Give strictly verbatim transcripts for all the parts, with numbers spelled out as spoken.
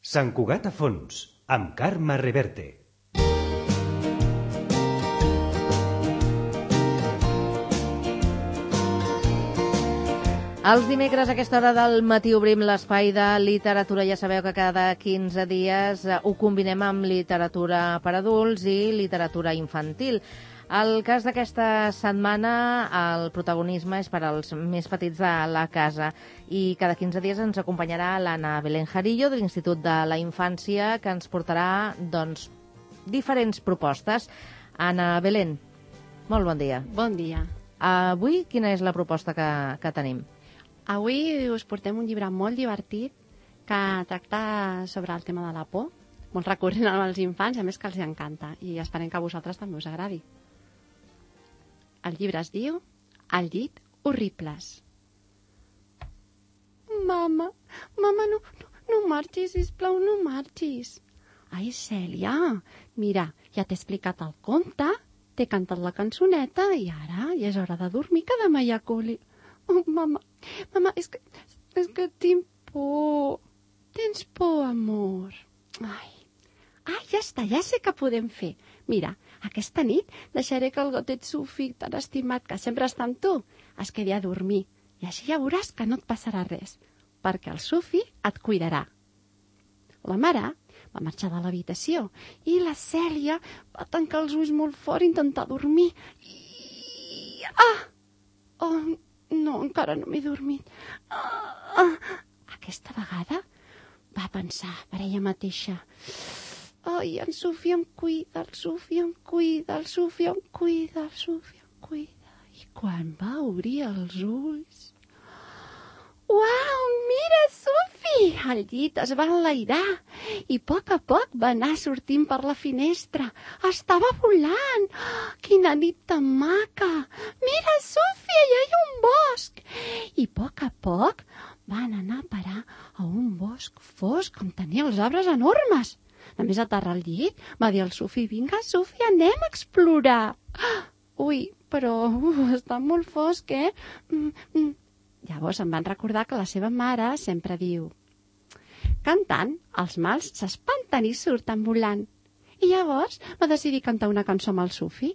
Sant Cugat a fons, amb Carme Reverte. Els dimecres a aquesta hora del matí obrim l'espai de literatura. Ja sabeu que cada quinze dies ho combinem amb literatura per adults i literatura infantil. El cas d'aquesta setmana, el protagonisme és per als més petits de la casa i cada quinze dies ens acompanyarà l'Anna Belén Jarillo de l'Institut de la Infància, que ens portarà doncs, diferents propostes. Anna Belén, molt bon dia. Bon dia. Avui quina és la proposta que, que tenim? Avui us portem un llibre molt divertit que tracta sobre el tema de la por, molt recurrent als infants, a més que els encanta, i esperem que a vosaltres també us agradi. El llibre es diu Al llit horribles. Mama, mama, no, no, no marxis, sisplau, no marxis. Ai, Cèlia, mira, ja t'he explicat el conte, t'he cantat la cançoneta i ara ja és hora de dormir, que demà hi ha col·li. Oh, mama, mama, és que, és que tinc por. Tens por, amor? Ai, ai, ja està, ja sé què podem fer. Mira, aquesta nit deixaré que el gotet Sufi, tan estimat, que sempre està amb tu, es quedi a dormir. I així ja veuràs que no et passarà res, perquè el Sufi et cuidarà. La mare va marxar de l'habitació i la Cèlia va tancar els ulls molt fort i intentar dormir. I... Ah! Oh, no, encara no m'he dormit. Ah, ah. Aquesta vegada va pensar per ella mateixa. Ai, en Sufi em cuida, el Sufi em cuida, el Sufi em cuida, el Sufi em cuida. I quan va obrir els ulls... Uau, mira, Sufi! El llit es va enlairar i a poc a poc va anar sortint per la finestra. Estava volant! Quina nit tan maca! Mira, Sufi, allà hi ha un bosc! I a poc a poc van anar a parar a un bosc fosc on tenia els arbres enormes. Només aterrar al llit va dir al Sufi: vinga, Sufi, anem a explorar. Ui, però uh, està molt fosc, eh? Mm, mm. Llavors em van recordar que la seva mare sempre diu: cantant, els mals s'espanten i surten volant. I llavors va decidir cantar una cançó amb el Sufi.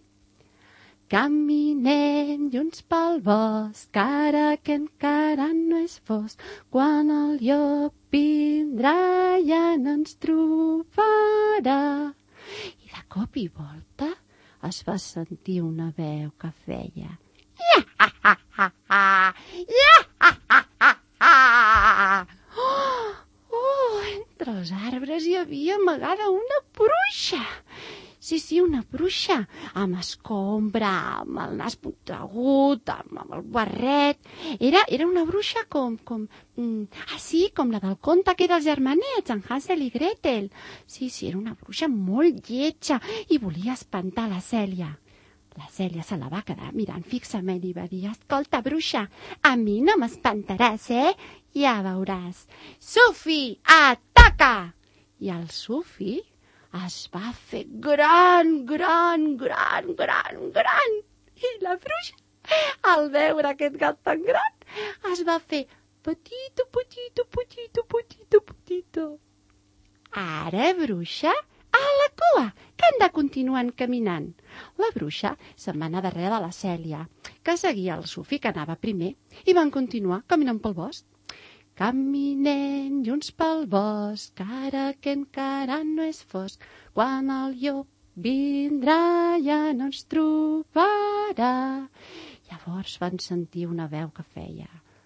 Caminem junts pel bosc, ara que encara no és fosc, quan el llop vindrà ja no ens trobarà. I de cop i volta es va sentir una veu que feia: ja, ha, ha, ha, ha, ja, ha, ha, ha, ha. Oh, oh, entre els arbres hi havia amagada una bruixa. Sí, sí, una bruixa, amb escombra, amb el nas puntegut, amb, amb el barret. Era, era una bruixa com, com, mm, ah, sí, com la del conte que era els germanets, en Hansel i Gretel. Sí, sí, era una bruixa molt lletja i volia espantar la Cèlia. La Cèlia se la va quedar mirant fixament i va dir: escolta, bruixa, a mi no m'espantaràs, eh? Ja veuràs. Sufi, ataca! I el Sufi es va fer gran, gran, gran, gran, gran. I la bruixa, al veure aquest gat tan gran, es va fer petito, petito, petito, petito, petito. Ara, bruixa, a la cua, que hem de continuar caminant. La bruixa se'n va anar darrere de la Cèlia, que seguia el Sufi, que anava primer, i van continuar caminant pel bosc. Caminem junts pel bosc, ara que encara no és fosc, quan el llop vindrà ja no ens trobarà. Llavors van sentir una veu que feia: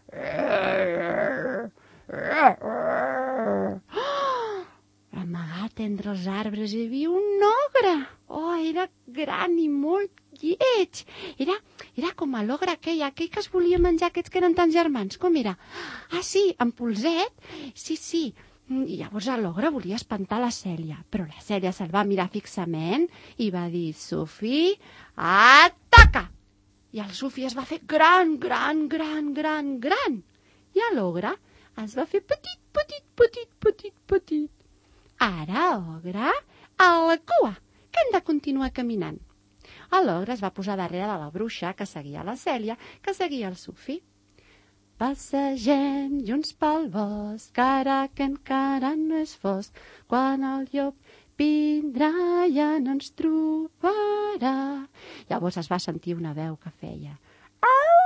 amagat entre els arbres hi havia un ogre. Oh, era gran i molt lleig. Era, era com l'ogre aquell, aquell que es volia menjar aquests que eren tan germans. Com era? Ah, sí, en polset. Sí, sí. I llavors l'ogre volia espantar la Cèlia, però la Cèlia se'l va mirar fixament i va dir: Sufi, ataca! I el Sufi es va fer gran, gran, gran, gran, gran. I l'ogre es va fer petit, petit, petit, petit, petit. Ara, ogre, a la cua, que hem de continuar caminant. L'ogre es va posar darrere de la bruixa, que seguia la Cèlia, que seguia el Sufi. Passegem junts pel bosc, ara que encara no és fosc, quan el llop vindrà ja no ens trobarà. Llavors es va sentir una veu que feia au!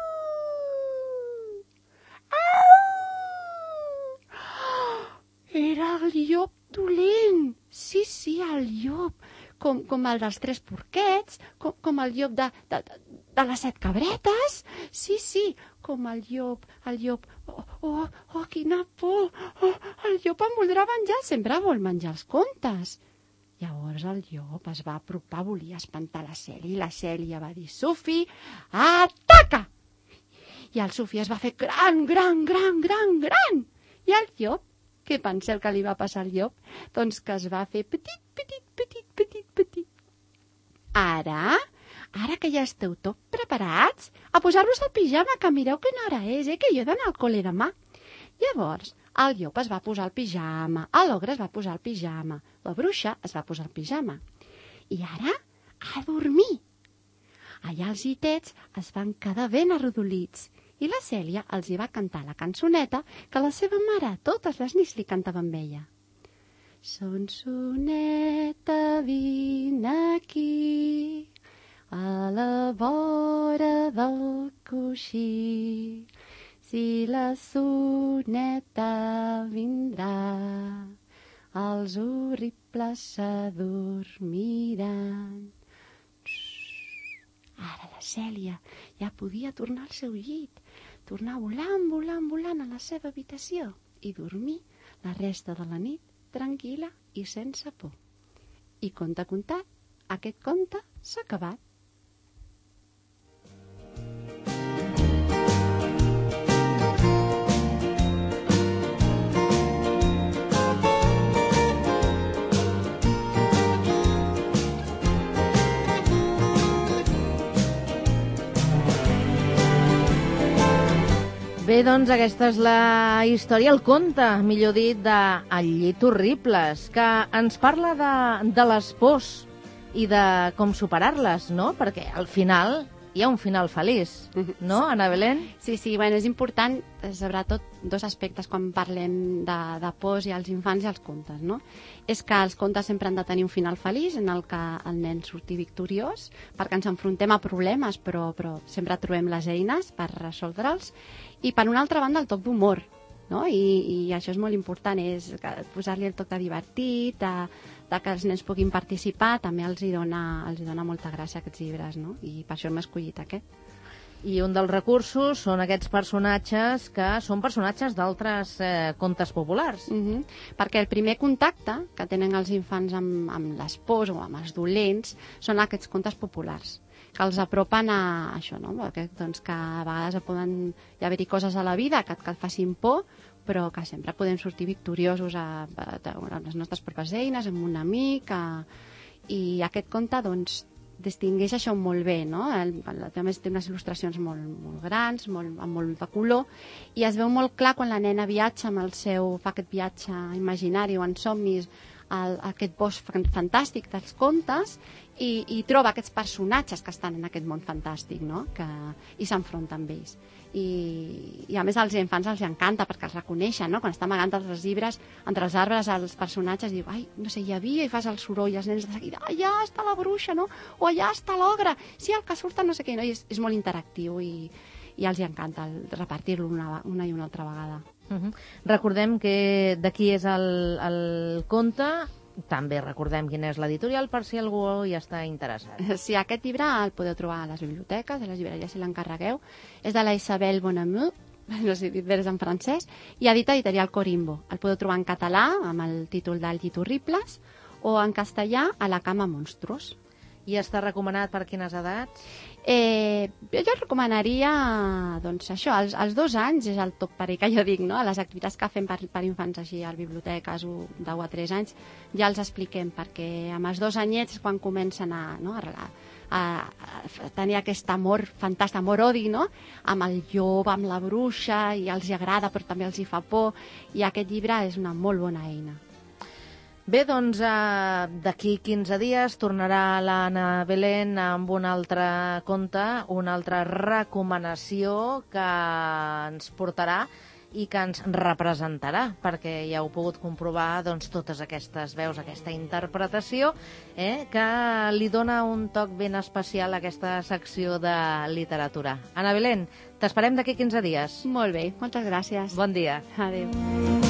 Au! Era el llop dolent. Sí, sí, el llop. Com, com el dels tres porquets, com, com el llop de, de, de les set cabretes. Sí, sí, com el llop, el llop... Oh, oh, oh quina por! Oh, el llop em voldrà menjar, sempre vol menjar els contes. Llavors el llop es va apropar, volia espantar la Cèlia, i la Cèlia va dir, Sufi, ataca! I el Sufi es va fer gran, gran, gran, gran, gran. I el llop, què penseu que li va passar al llop? Doncs que es va fer petit, petit, petit, petit, petit. Ara, ara que ja esteu tot preparats, a posar-vos el pijama, que mireu quina hora és, eh? Que jo he d'anar al col·le demà. Llavors, el llop es va posar el pijama, l'ogre es va posar el pijama, la bruixa es va posar el pijama. I ara, a dormir. Allà els gitets es van quedar ben arrodolits i la Cèlia els hi va cantar la cançoneta que la seva mare totes les nits li cantava amb ella. Sonsoneta, vine aquí, a la vora del coixí. Si la soneta vindrà, els horribles s'adormiran. Ara la Cèlia ja podia tornar al seu llit, tornar volant, volant, volant a la seva habitació i dormir la resta de la nit tranquil·la i sense por. I conte contat, aquest conte s'ha acabat. Bé, doncs aquesta és la història, el conte, millor dit, de El llit horribles, que ens parla de, de les pors i de com superar-les, no? Perquè al final hi ha un final feliç, no, Ana Belén? Sí, sí, bueno, és important, sobretot, dos aspectes quan parlem de, de pors i els infants i els contes, no? És que els contes sempre han de tenir un final feliç en el que el nen surti victoriós, perquè ens enfrontem a problemes, però, però sempre trobem les eines per resoldre'ls. I per una altra banda el toc d'humor, no? I, i això és molt important, és posar-li el toc de divertit, de, de que els nens puguin participar, també els hi dona, els hi dona molta gràcia aquests llibres, no? I per això hem escollit aquest. I un dels recursos són aquests personatges que són personatges d'altres eh, contes populars. Uh-huh. Perquè el primer contacte que tenen els infants amb, amb les pors o amb els dolents són aquests contes populars, que els apropen a això, no? Que, doncs, que a vegades poden hi haver-hi coses a la vida que, que et facin por, però que sempre podem sortir victoriosos a, a, a les nostres pròpies eines, amb un amic, a, i aquest conte, doncs, distingueix això molt bé, no? El, el, a més té unes il·lustracions molt, molt grans, molt, amb molt de color, i es veu molt clar quan la nena viatja amb el seu, fa aquest viatge imaginari o en somnis, el, aquest bosc fantàstic dels contes, i, i troba aquests personatges que estan en aquest món fantàstic, no? Que, i s'enfronta amb ells. I, I a més als infants els encanta perquè els reconeixen, no? Quan està amagant els llibres entre els arbres, els personatges diu, ai, no sé, hi havia, i fas el soroll, i els nens de seguida, allà està la bruixa, no? O allà està l'ogre, sí, el que surta no sé què, no? I és, és molt interactiu i, i els hi encanta repartir-lo una, una i una altra vegada. Uh-huh. Recordem que d'aquí és el, el conte, també recordem quina és l'editorial per si algú hi està interessat. Sí, aquest llibre el podeu trobar a les biblioteques, a les llibreries si l'encarregueu. És de la Isabel Bonamou, no sé si dir en francès, i edita editorial Corimbo. El podeu trobar en català, amb el títol del Llit horribles, o en castellà, A la cama monstruos. I està recomanat per quines edats? Eh, jo recomanaria, doncs això, als, als dos anys és el top per ell, que jo dic, no? Les activitats que fem per, per infants així a biblioteques o de u a tres anys ja els expliquem, perquè amb els dos anyets és quan comencen a, no? a, a, a tenir aquest amor fantàstic, amor-odi, no? Amb el llop, amb la bruixa, i els hi agrada però també els hi fa por, i aquest llibre és una molt bona eina. Bé, doncs eh, d'aquí quinze dies tornarà l'Anna Belén amb un altre conte, una altra recomanació que ens portarà i que ens representarà, perquè ja heu pogut comprovar doncs, totes aquestes veus, aquesta interpretació, eh, que li dona un toc ben especial a aquesta secció de literatura. Anna Belén, t'esperem d'aquí quinze dies. Molt bé, moltes gràcies. Bon dia. Adéu.